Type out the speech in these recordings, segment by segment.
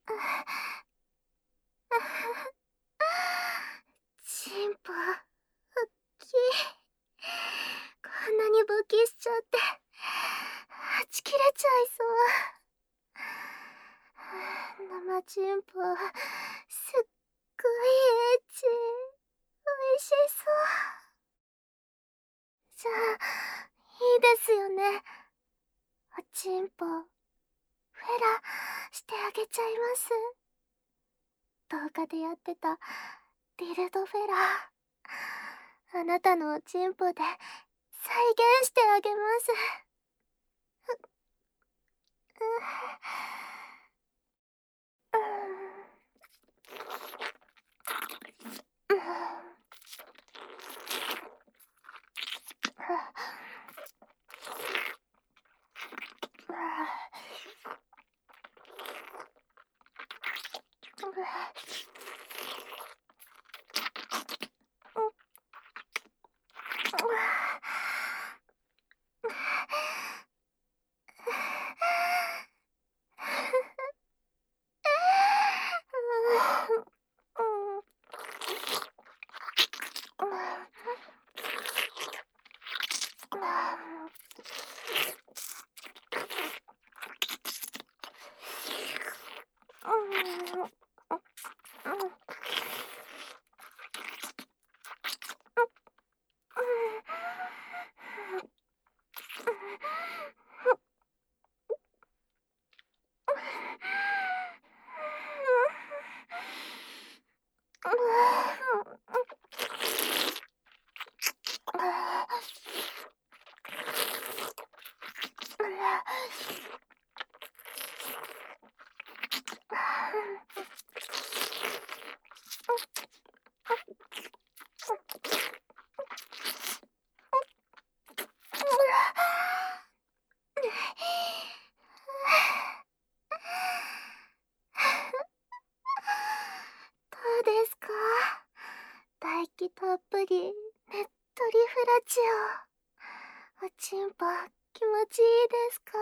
チンポ、おっきい。こんなに勃起しちゃって、はち切れちゃいそう。生チンポ、すっごいエッチ。おいしそう。じゃあ、いいですよね。おちんぽ、フェラしてあげちゃいます。動画でやってたビルドフェラ。あなたのおちんぽで再現してあげます。どうですか？唾液たっぷり、ねっとりフラチオ。おちんぽ、気持ちいいですか？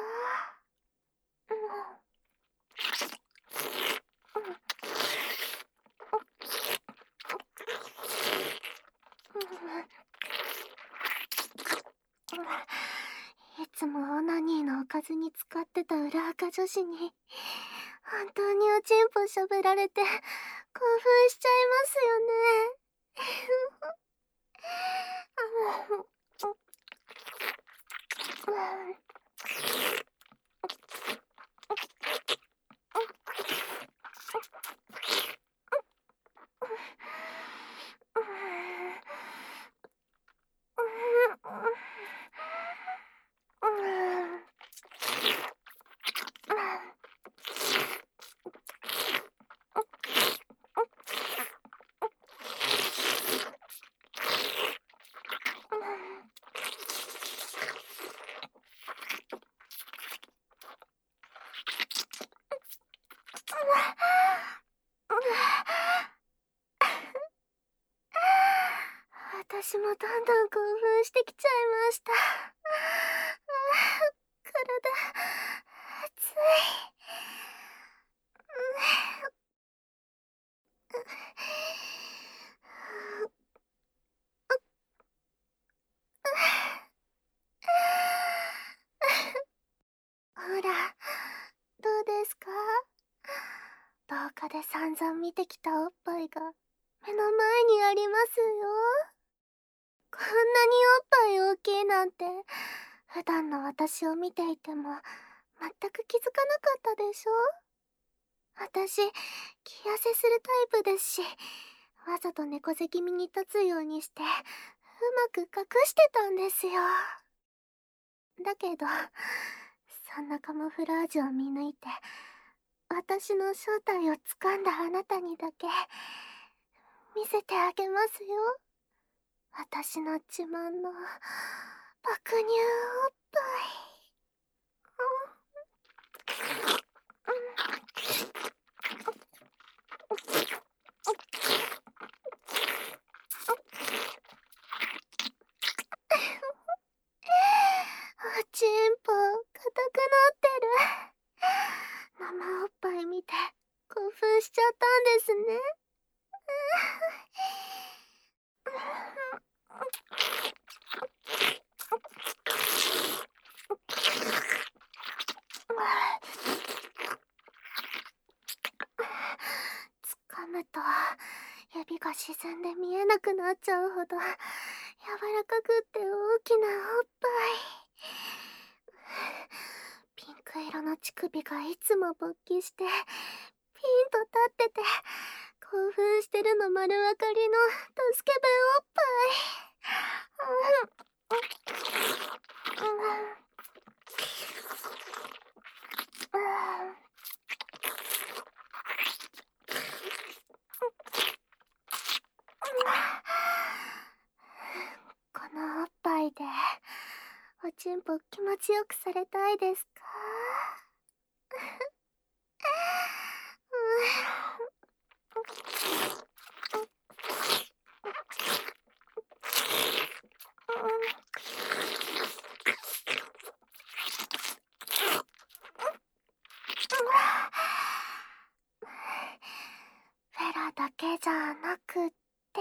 いつもオナニーのおかずに使ってた裏垢女子に本当におちんぽしゃぶられて興奮しちゃいますよね。私もどんどん興奮してきちゃいました。体、熱い。ほら、どうですか？動画で散々見てきたおっぱいが目の前にありますよ。こんなにおっぱい大きいなんて普段の私を見ていても全く気づかなかったでしょ？私、気痩せするタイプですし、わざと猫背気味に立つようにしてうまく隠してたんですよ。だけど、そんなカモフラージュを見抜いて私の正体をつかんだあなたにだけ見せてあげますよ。私の自慢の爆乳おっぱい。おちんぽ、硬くなってる。生おっぱい見て興しちゃったんですね。掴むと指が沈んで見えなくなっちゃうほど柔らかくって大きなおっぱい。ピンク色の乳首がいつも勃起してピンと立ってて興奮してるの丸分かりのドスケベおっぱい。このおっぱいでおちんぽ気持ちよくされたいですか？フェラだけじゃなくって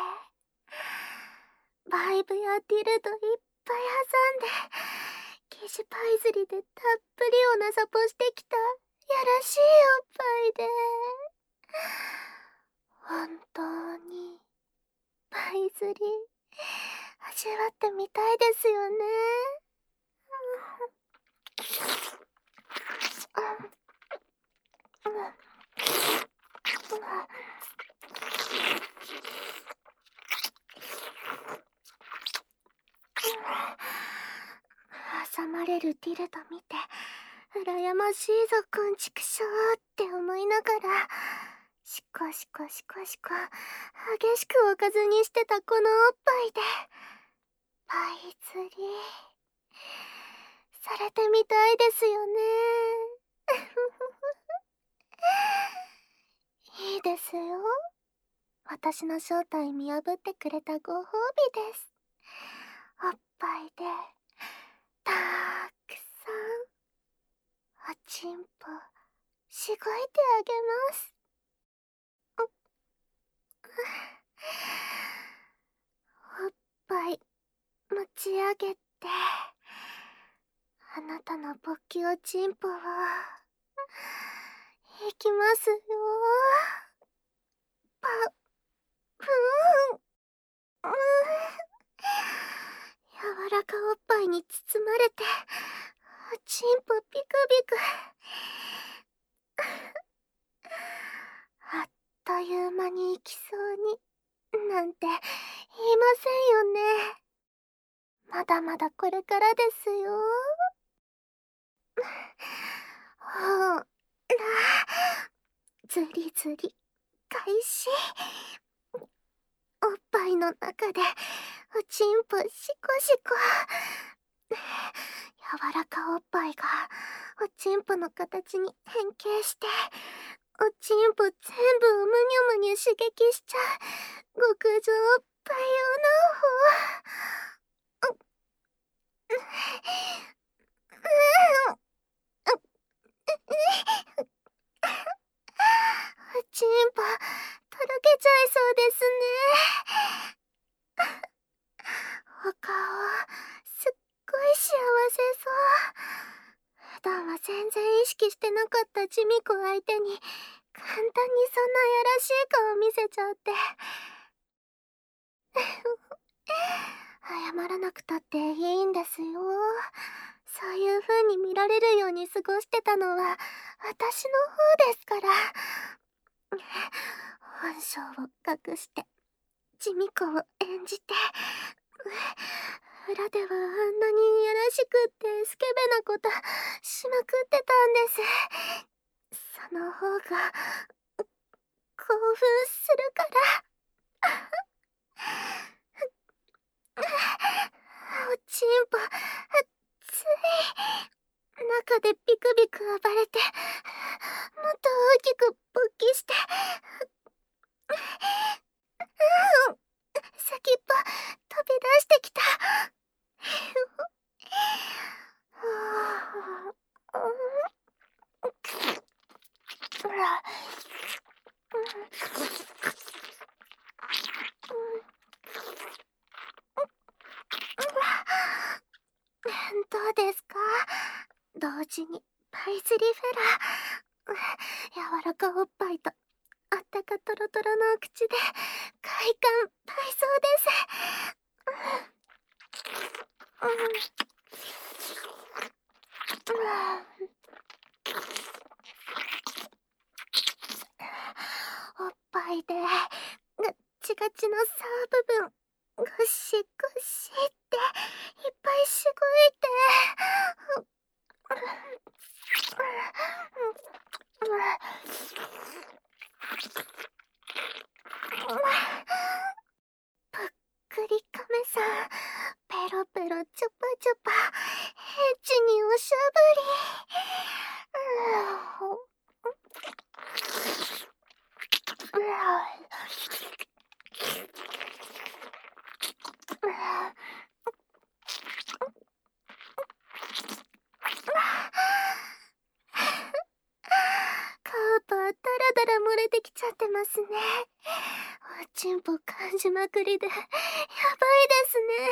バイブやディルドいっぱい挟んで生地パイズリでたっぷりおなさぽしてきたやらしいおっぱいで本当にパイズリ味わってみたいですよね。挟まれるディルド見て羨ましいぞこんちくしょうって思いながらシコシコシコシコ激しくおかずにしてたこのおっぱいでパイ釣りされてみたいですよね。いいですよ。私の正体見破ってくれたご褒美です。おっぱいでたくさんおちんぽしごいてあげます。おっぱい持ち上げてあなたの勃起おちんぽをいきますよ。パふーん、柔らかおっぱいに包まれておちんぽピクピクあっという間に行きそうになんて言いませんよね。まだまだこれからですよ。ほらずりずり開始。おっぱいの中でおちんぽシコシコ柔らかおっぱいがおちんぽの形に変形しておちんぽ全部をむにゅむにゅ刺激しちゃう極上おっぱい用の方。おちんぽとろけちゃいそうですね。お顔すっごい幸せそう。普段は全然意識してなかったジミコ相手に簡単にそんなやらしい顔見せちゃって謝らなくたっていいんですよ。そういう風に見られるように過ごしてたのは私の方ですから。本性を隠してジミコを演じて裏ではあんなにやらしくってスケベなことしまくってたんです。その方が興奮するから。おちんぽ熱い。中でビクビク暴れてもっと大きく勃起して先っぽ飛び出してきた。 時にパイズリフェラー。柔らかおっぱいとあったかトロトロのお口で快感倍増です。おっぱいでガッチガチのサー部分ゴシゴシっていっぱいしごいてぷっくりカメさんペロペロチュパチュパエッチにおしゃぶり。カーパーダラダラ漏れてきちゃってますね。おちんぽ感じまくりでやばいですね。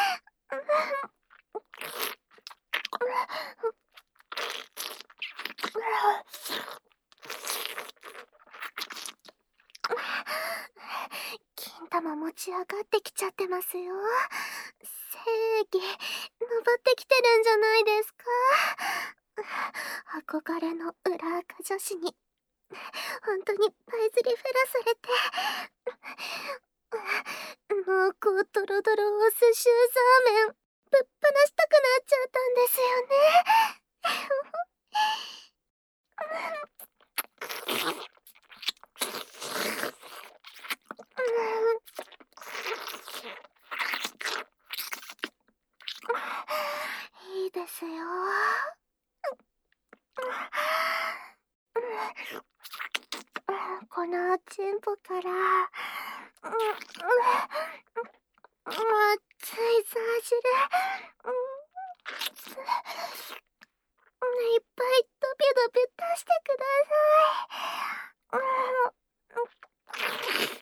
金玉持ち上がってきちゃってますよ。正義登ってきてるんじゃないですか。憧れの裏垢女子に本当にパイズリフェラされて濃厚トロドロお寿司ザーメンぶっ放したくなっちゃったんですよね。いいですよ。このチンポから熱いザージルいっぱいドビドビ出してください。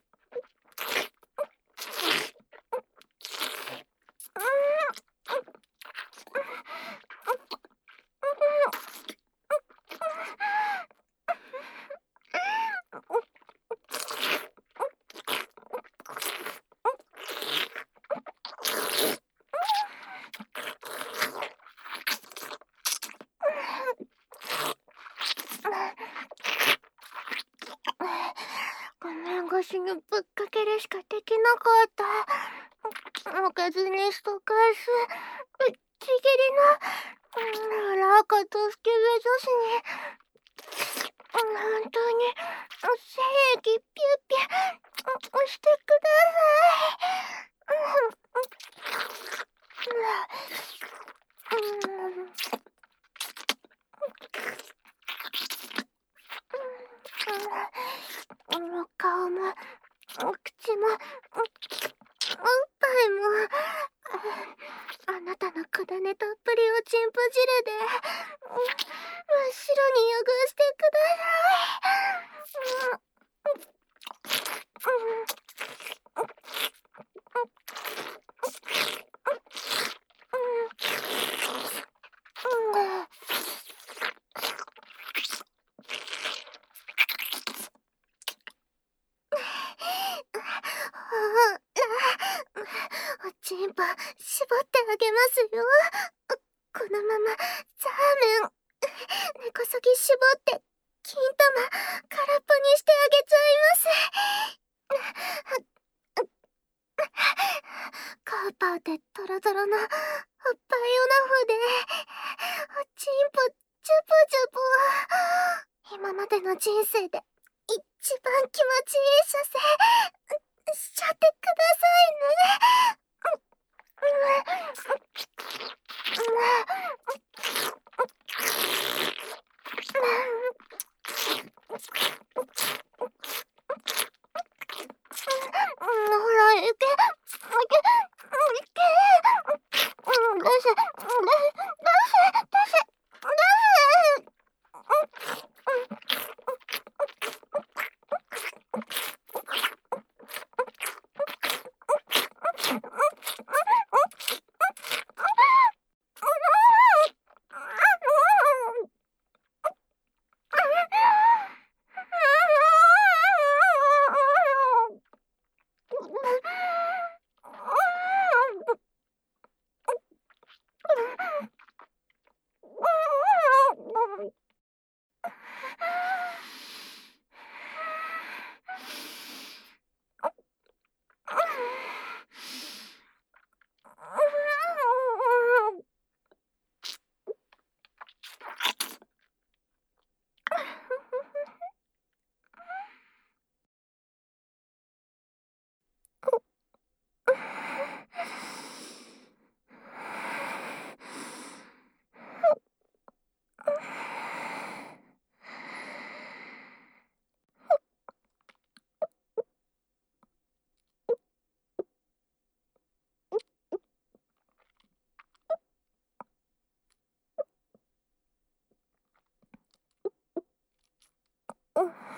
画面越しにぶっかけるしかできなかった。負けずにスト返すぶっちぎりのラカとスケベ女子に本当に正義ピューピュ押してください。顔もお口もおっぱいもあなたのくだねたっぷりおちんぽ汁で真っ白に汚してください。おちんぽ絞ってあげますよ。このままザーメン根こそぎ絞って金玉空っぽにしてあげちゃいます。カーパーでトロトロのおっぱいオナホでおちんぽチュポチュポ今までの人生で一番気持ちいい射精しちゃってくださいね。ほら、いけ、いけ、いけ、出せ、出せ、出せ、出せ、 う